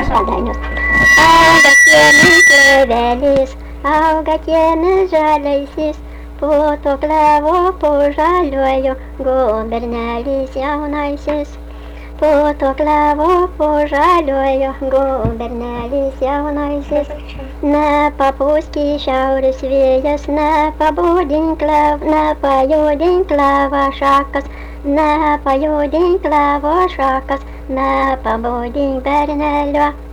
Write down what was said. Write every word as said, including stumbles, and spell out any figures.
saldainius. Auga kiemis klėvelis, auga kiemis žaliasis, po to klevo po žaliuoju gubernelis jaunasis. Po to klevo po žaliuoju gubernelis jaunasis. Nepapūski šiaurės vėjas, nepabudink klev, nepajudink klevo šakas, nepajudink klevo šakas, nepabudink bernelio.